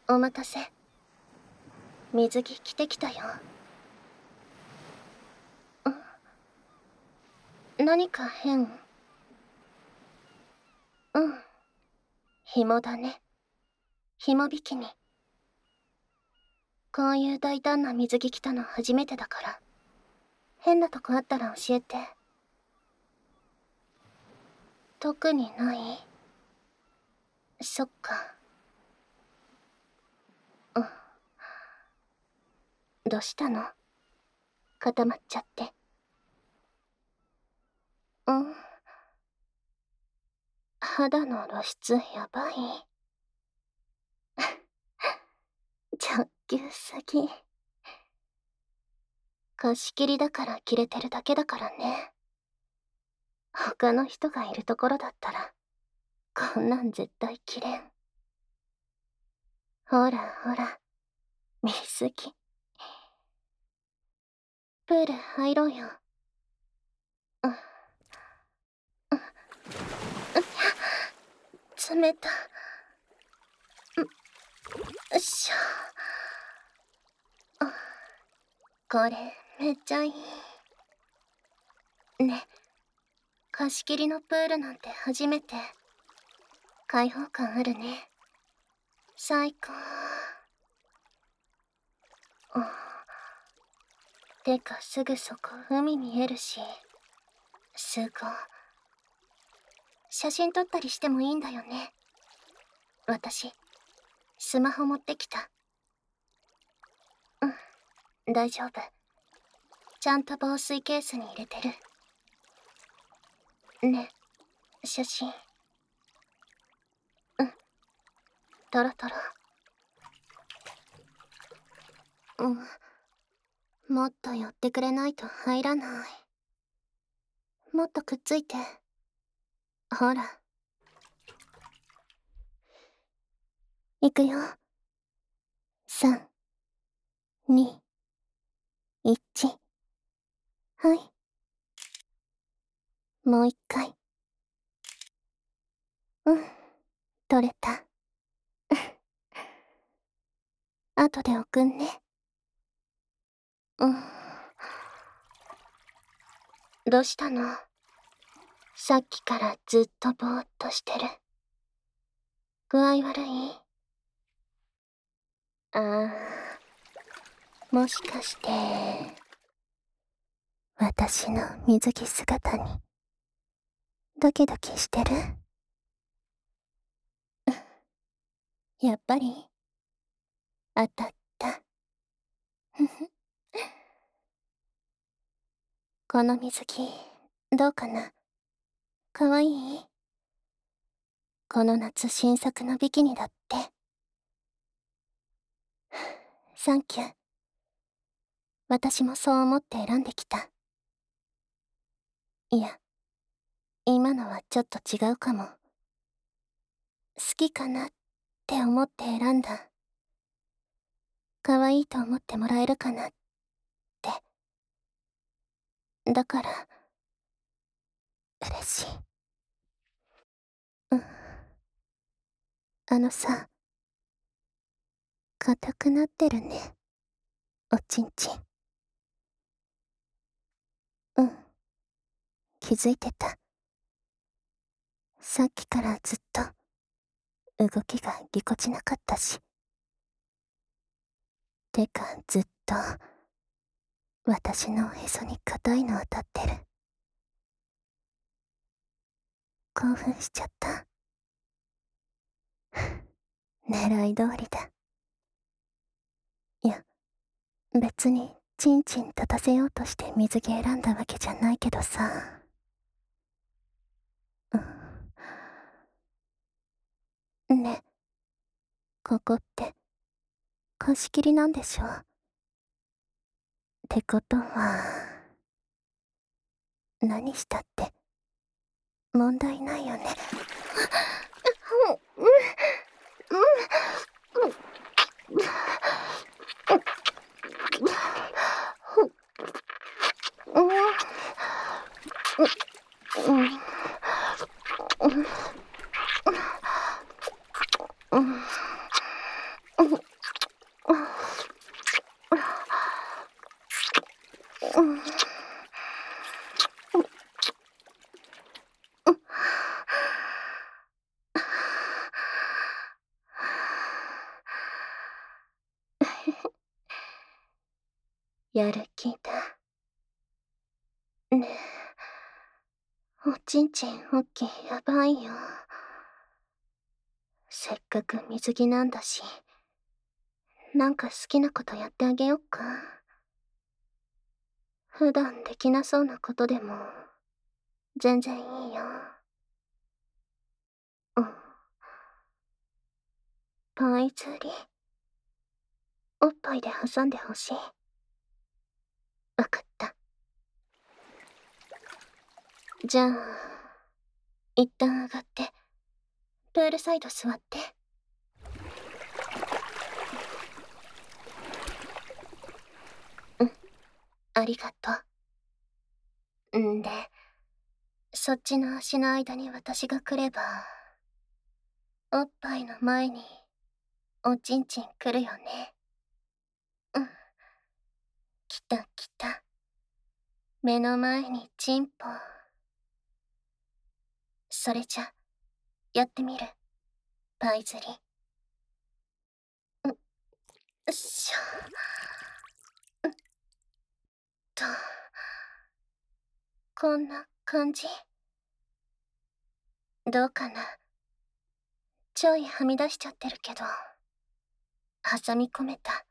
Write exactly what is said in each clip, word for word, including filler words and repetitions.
お待たせ。水着着てきたよ。ん？何か変？うん。紐だね。紐ビキニ。こういう大胆な水着着たの初めてだから。変なとこあったら教えて。特にない？そっか。うん。どうしたの？固まっちゃって。うん。肌の露出やばい。直球すぎ。貸し切りだから着れてるだけだからね。他の人がいるところだったら、こんなん絶対着れん。ほらほら、水着。プール入ろうよ。うん。うん。冷た。ん、よっしょ。これ、めっちゃいい。ね、貸し切りのプールなんて初めて。開放感あるね。最高。うん。てかすぐそこ海見えるし。すごい。写真撮ったりしてもいいんだよね。私、スマホ持ってきた。うん、大丈夫。ちゃんと防水ケースに入れてる。ね、写真。うん、撮ろ撮ろ。うん。もっと寄ってくれないと入らない。もっとくっついて。ほら。いくよ。さん、に、いち。はい。もう一回。うん、取れた。後で送んね。うん。どうしたの？さっきからずっとぼーっとしてる。具合悪い？ああ、もしかして、私の水着姿に、ドキドキしてる？やっぱり、当たった。ふふ。この水着、どうかな？かわいい？この夏新作のビキニだって。サンキュー。私もそう思って選んできた。いや、今のはちょっと違うかも。好きかなって思って選んだ。可愛いと思ってもらえるかなって。だから、嬉しい。うん。あのさ、硬くなってるね。おちんちん。うん。気づいてた。さっきからずっと、動きがぎこちなかったし。てか、ずっと、私のおへそに硬いの当たってる。興奮しちゃった。狙い通りだ。いや、別にチンチン立たせようとして水着選んだわけじゃないけどさ。うん。ね、ここって貸し切りなんでしょ？ってことは、何したって問題ないよね。うん、うん、うん、うん、うん、うん、うん。 やる気だ。ねえ、おちんちんおっきいやばいよ。せっかく水着なんだし、なんか好きなことやってあげよっか。普段できなそうなことでも、全然いいよ。うん。パイ釣り。おっぱいで挟んでほしい。わかった。じゃあ、一旦上がって、プールサイド座って。うん、ありがとう。んで、そっちの足の間に私が来れば、おっぱいの前に、おちんちん来るよね。うん。来た来た。目の前にチンポ。それじゃ、やってみる。パイ釣り。ん、よっしょ。んと、こんな感じ。どうかな。ちょいはみ出しちゃってるけど、挟み込めた。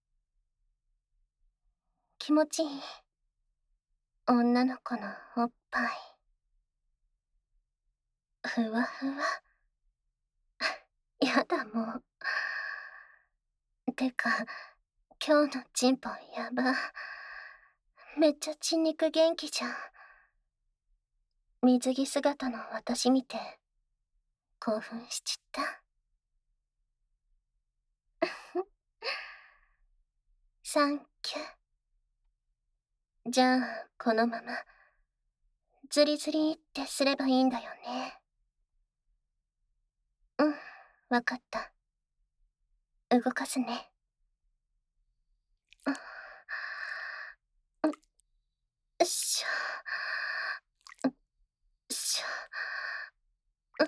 気持ちいい。女の子のおっぱい。ふわふわ。やだもう。てか、今日のチンポやば。めっちゃ血肉元気じゃん。水着姿の私見て、興奮しちった。サンキュー。じゃあ、このまま、ズリズリってすればいいんだよね。うん、わかった。動かすね。うん、よっしょ。よっしょ。うん、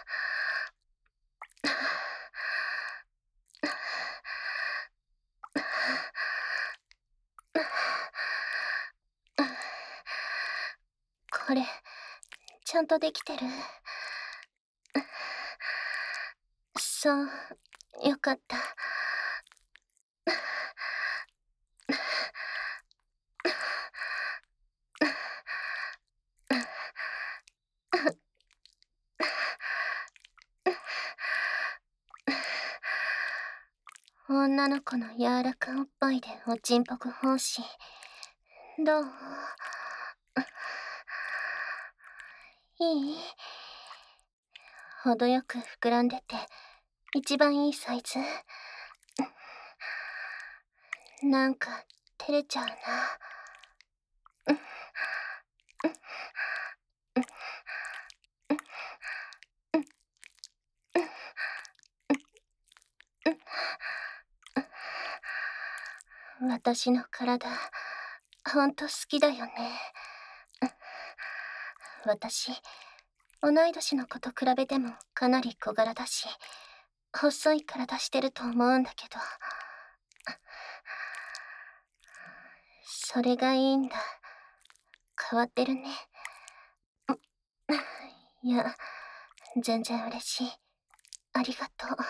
これ、ちゃんとできてる？そう、よかった。女の子の柔らかおっぱいでおちんぽく奉仕。どう？いい？程よく膨らんでて、一番いいサイズ。なんか、照れちゃうな。私の体、ほんと好きだよね。私、同い年の子と比べてもかなり小柄だし、細い体してると思うんだけど。それがいいんだ。変わってるね。いや、全然嬉しい。ありがとう。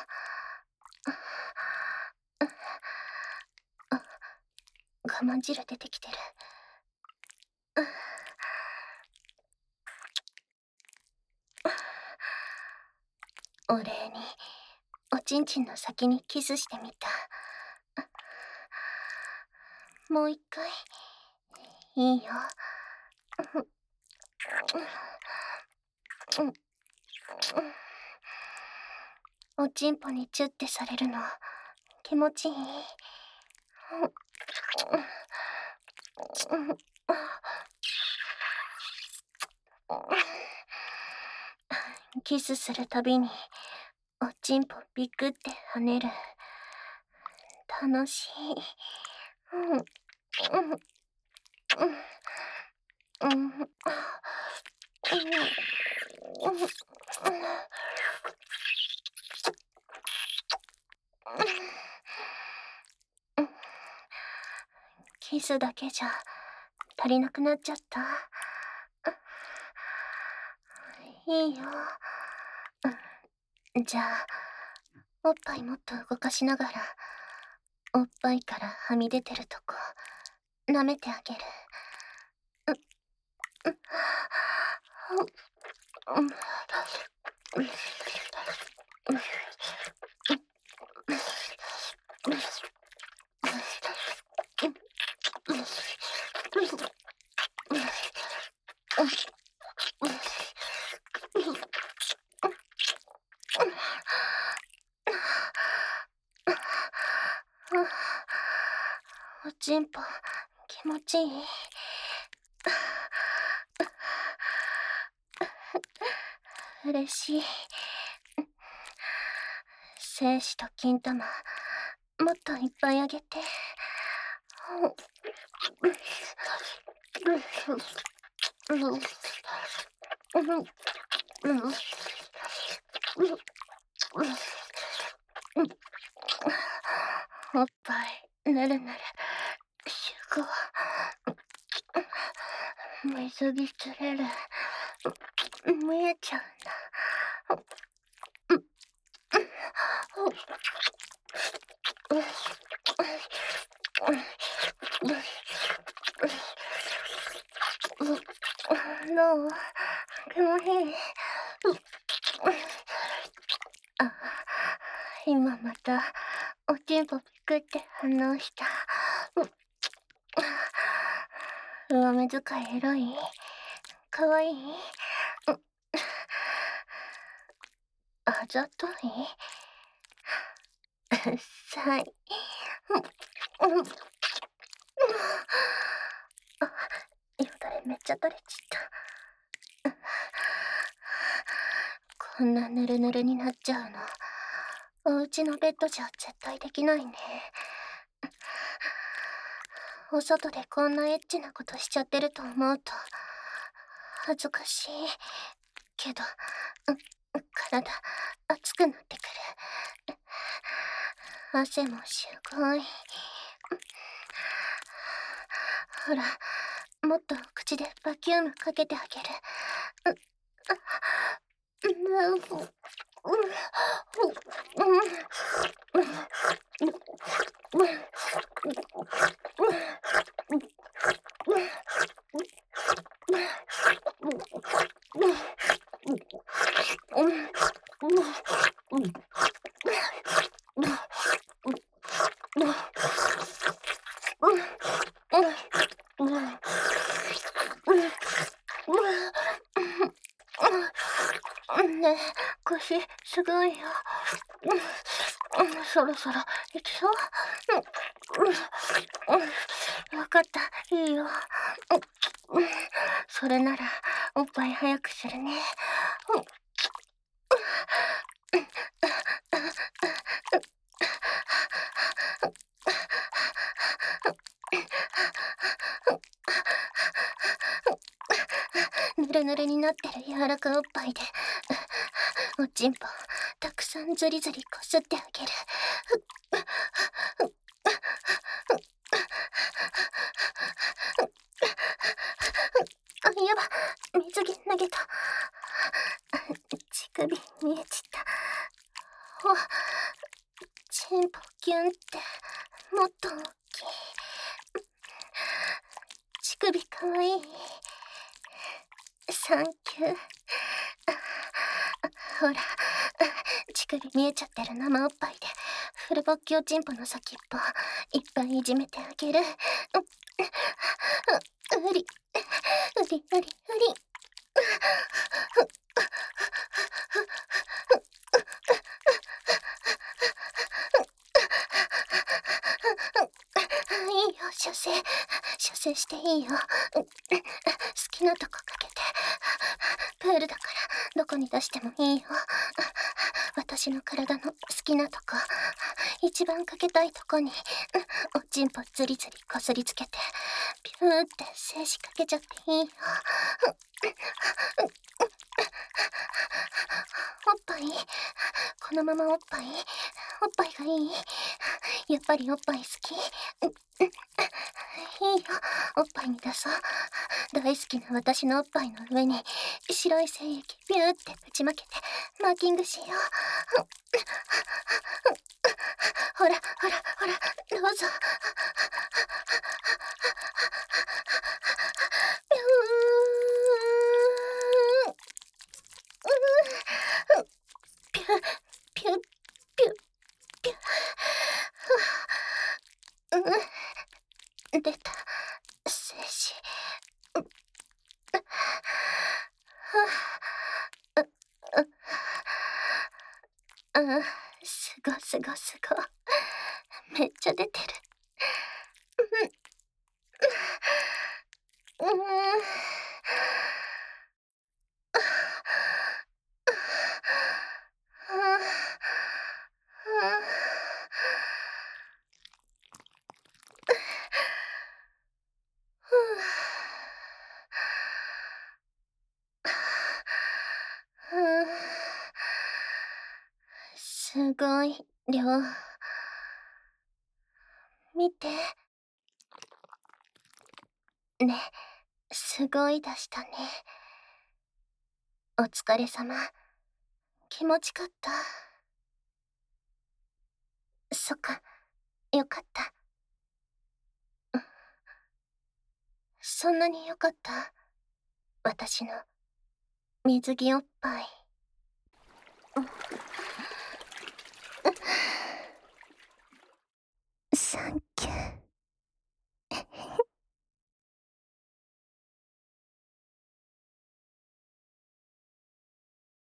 我慢汁出てきてる。お礼に、おちんちんの先にキスしてみた。もう一回、いいよ。おちんぽにチュってされるの、気持ちいい？キスするたびに、おちんぽビクって跳ねる。楽しい。うん。うん。うん。うん。 キスだけじゃ足りなくなっちゃった。いいよ。じゃあ、おっぱいもっと動かしながら、おっぱいからはみ出てるとこ、舐めてあげる。おちんぽ気持ちいい。嬉しい。精子と金玉もっといっぱいあげて。おっぱいぬるぬる集合。水着釣れる。見えちゃうんだ。どう？気持ちいい？あ、今またおちんぽピクって反応した。上目遣いエロい？かわいい？あざとい？さい。あ、よだれめっちゃ垂れちった。こんなぬるぬるになっちゃうの、お家のベッドじゃ絶対できないね。お外でこんなエッチなことしちゃってると思うと恥ずかしいけど、体熱くなってくる。汗もすごい。ほら、もっと口でバキュームかけてあげる。ねえ、腰すごいよ。そろそろ行くよ。わかった、いいよ。それならおっぱい早くするね。ぬるぬるになってる柔らかおっぱいでおちんぽたくさんずりずりこすってあげる。あ、やば、水着投げた。乳首見えちった。お、チンポキュンってもっと大きい。乳首かわいい。サンキュー。ほら、乳首見えちゃってる生おっぱいでフルボッキおちんぽの先っぽいっぱいいじめてあげる。うりうりうりうり。いいよ、射精射精していいよ。好きなとこかけて。プールだからどこに出してもいいよ。私の体の好きなとこ、一番かけたいとこにおちんぽずりずりこすりつけてピューって精子かけちゃっていいよ。おっぱい、このままおっぱいおっぱいがいい。やっぱりおっぱい好き。いいいよ、おっぱいに出そう。大好きな私のおっぱいの上に白い精液ビューってぶちまけてマーキングしよう。ほらほらほら、どうぞ。ピューピュピュピュピュピュ。うん、出た精子。ああ、すごすごすご。めっちゃ出てる。うん。すごい量。見て。ね、すごい出したね。お疲れ様。気持ちかった。そっか、よかった。そんなによかった。私の水着おっぱい。